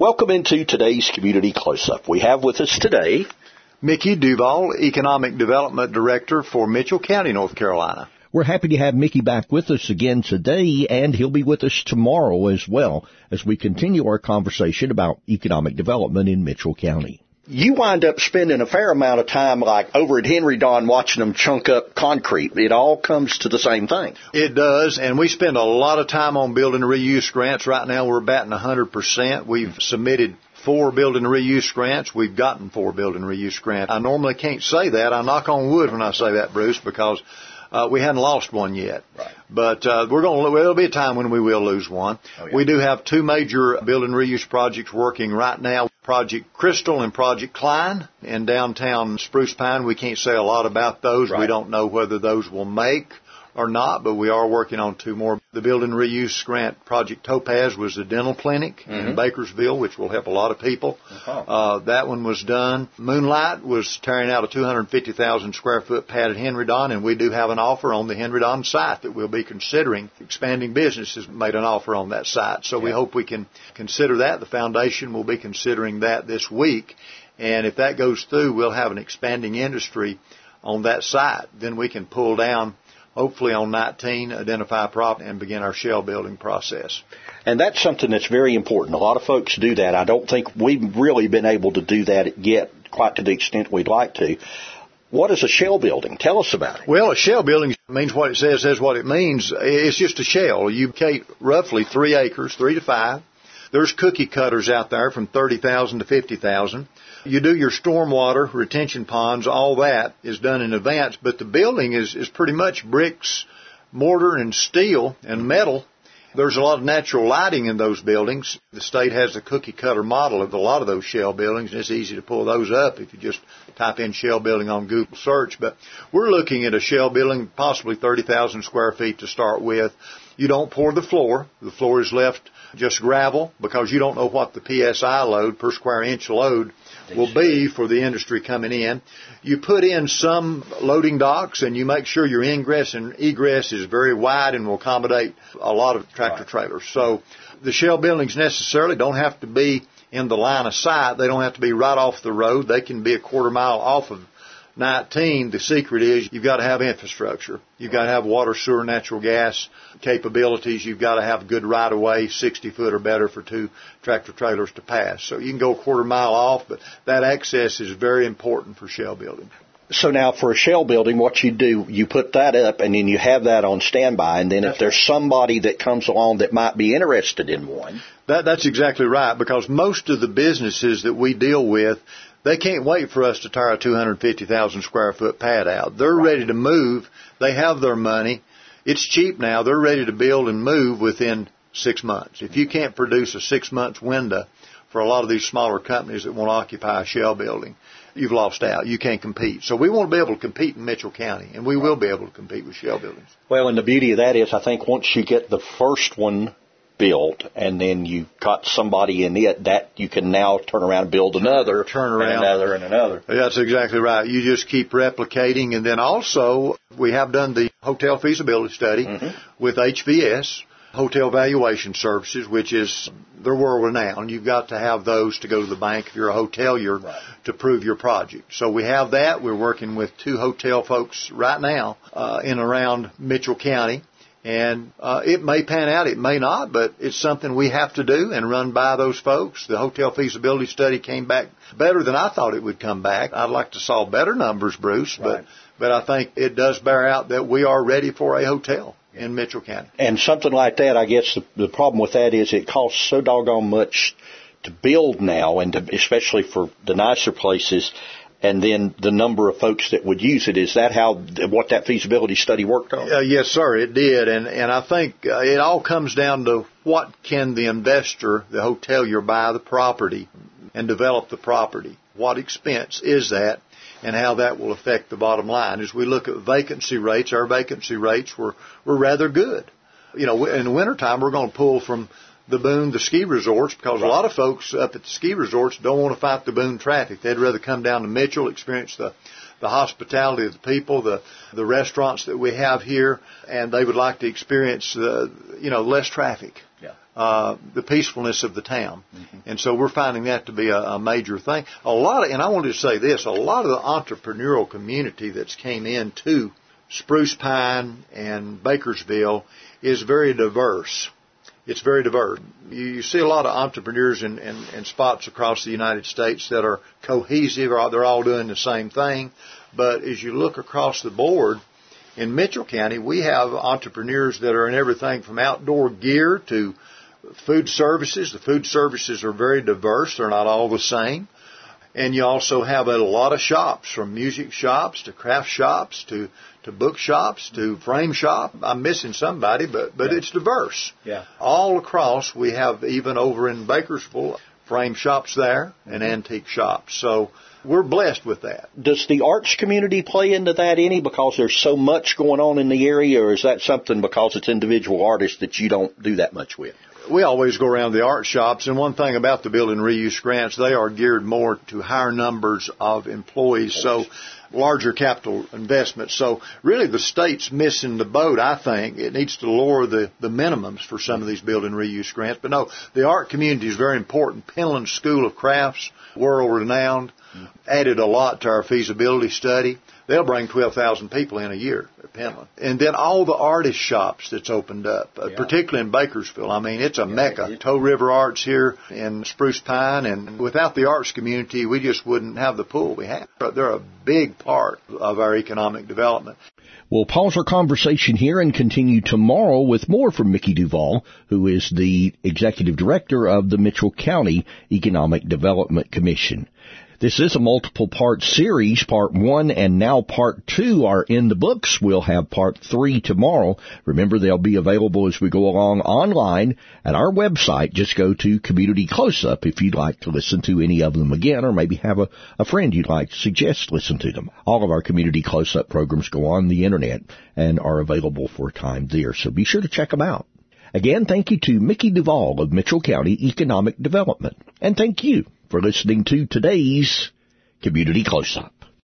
Welcome into today's Community Close-Up. We have with us today Mickey Duval, Economic Development Director for Mitchell County, North Carolina. We're happy to have Mickey back with us again today, and he'll be with us tomorrow as well as we continue our conversation about economic development in Mitchell County. You wind up spending a fair amount of time like over at Henry Don watching them chunk up concrete. It all comes to the same thing. It does, and we spend a lot of time on building reuse grants. Right now we're batting 100%. We've submitted 4 building reuse grants. We've gotten 4 building reuse grants. I normally can't say that. I knock on wood when I say that, Bruce, because we hadn't lost one yet. Right. But there'll be a time when we will lose one. Oh, yeah. We do have 2 major building reuse projects working right now. Project Crystal and Project Klein in downtown Spruce Pine. We can't say a lot about those. Right. We don't know whether those will make or not, but we are working on 2 more. The building reuse grant, Project Topaz, was the dental clinic in Bakersville, which will help a lot of people. That one was done. Moonlight was tearing out a 250,000 square foot pad at Henry Don, and we do have an offer on the Henry Don site that we'll be considering. Expanding Business has made an offer on that site, so we hope we can consider that. The foundation will be considering that this week, and if that goes through, we'll have an expanding industry on that site. Then we can pull down, hopefully on 19, identify property, and begin our shell building process. And that's something that's very important. A lot of folks do that. I don't think we've really been able to do that yet quite to the extent we'd like to. What is a shell building? Tell us about it. Well, a shell building means what it says what it means. It's just a shell. You take roughly 3 acres, 3 to 5. There's cookie cutters out there from 30,000 to 50,000. You do your stormwater, retention ponds, all that is done in advance, but the building is pretty much bricks, mortar, and steel and metal. There's a lot of natural lighting in those buildings. The state has a cookie cutter model of a lot of those shell buildings, and it's easy to pull those up if you just type in shell building on Google search. But we're looking at a shell building, possibly 30,000 square feet to start with. You don't pour the floor. The floor is left just gravel because you don't know what the PSI load, per square inch load, will be for the industry coming in. You put in some loading docks, and you make sure your ingress and egress is very wide and will accommodate a lot of tractor trailers. So the shell buildings necessarily don't have to be in the line of sight. They don't have to be right off the road. They can be a quarter mile off of 19. The secret is you've got to have infrastructure. You've got to have water, sewer, natural gas capabilities. You've got to have good right-of-way, 60 foot or better for 2 tractor trailers to pass. So you can go a quarter mile off, but that access is very important for shell building. So now for a shell building, what you do, you put that up and then you have that on standby, and then if there's somebody that comes along that might be interested in one. That's exactly right, because most of the businesses that we deal with, they can't wait for us to tear a 250,000 square foot pad out. They're ready to move. They have their money. It's cheap now. They're ready to build and move within 6 months. If you can't produce a 6 months window for a lot of these smaller companies that want to occupy a shell building, you've lost out. You can't compete. So we want to be able to compete in Mitchell County, and we will be able to compete with shell buildings. Well, and the beauty of that is I think once you get the first one built and then you've got somebody in it, that you can now turn around and build another, and another, and another. That's exactly right. You just keep replicating. And then also we have done the hotel feasibility study with HVS, Hotel Valuation Services, which is they're world renowned. You've got to have those to go to the bank if you're a hotelier to prove your project. So we have that. We're working with 2 hotel folks right now in around Mitchell County. And it may pan out, it may not, but it's something we have to do and run by those folks. The hotel feasibility study came back better than I thought it would come back. I'd like to saw better numbers, Bruce, but I think it does bear out that we are ready for a hotel in Mitchell County. And something like that, I guess the problem with that is it costs so doggone much to build now, and especially for the nicer places, and then the number of folks that would use it. Is that what that feasibility study worked on? Yes, sir, it did. And I think it all comes down to what can the investor, the hotelier, buy the property and develop the property. What expense is that, and how that will affect the bottom line. As we look at vacancy rates, our vacancy rates were rather good. You know, in the wintertime, we're going to pull from the Boone, the ski resorts, because a lot of folks up at the ski resorts don't want to fight the Boone traffic. They'd rather come down to Mitchell, experience the hospitality of the people, the restaurants that we have here, and they would like to experience less traffic. Yeah. the peacefulness of the town. Mm-hmm. And so we're finding that to be a major thing. And I wanted to say this, a lot of the entrepreneurial community that's came into Spruce Pine and Bakersville is very diverse. It's very diverse. You see a lot of entrepreneurs in spots across the United States that are cohesive, or they're all doing the same thing. But as you look across the board, in Mitchell County, we have entrepreneurs that are in everything from outdoor gear to food services. The food services are very diverse. They're not all the same. And you also have a lot of shops, from music shops to craft shops to book shops to frame shop. I'm missing somebody, but it's diverse. Yeah. All across, we have, even over in Bakersville, frame shops there and antique shops. So we're blessed with that. Does the arts community play into that any, because there's so much going on in the area, or is that something because it's individual artists that you don't do that much with? We always go around the art shops, and one thing about the building reuse grants, they are geared more to higher numbers of employees, so larger capital investments. So really the state's missing the boat, I think. It needs to lower the minimums for some of these building reuse grants. But no, the art community is very important. Penland School of Crafts, world-renowned, added a lot to our feasibility study. They'll bring 12,000 people in a year at Penland. And then all the artist shops that's opened up, particularly in Bakersville. I mean, it's a mecca. Toe River Arts here in Spruce Pine. And without the arts community, we just wouldn't have the pool we have. They're a big part of our economic development. We'll pause our conversation here and continue tomorrow with more from Mickey Duval, who is the Executive Director of the Mitchell County Economic Development Commission. This is a multiple-part series. Part 1 and now Part 2 are in the books. We'll have Part 3 tomorrow. Remember, they'll be available as we go along online at our website. Just go to Community Close-Up if you'd like to listen to any of them again, or maybe have a friend you'd like to suggest listen to them. All of our Community Close-Up programs go on the Internet and are available for a time there, so be sure to check them out. Again, thank you to Mickey Duval of Mitchell County Economic Development. And thank you for listening to today's Community Close-Up.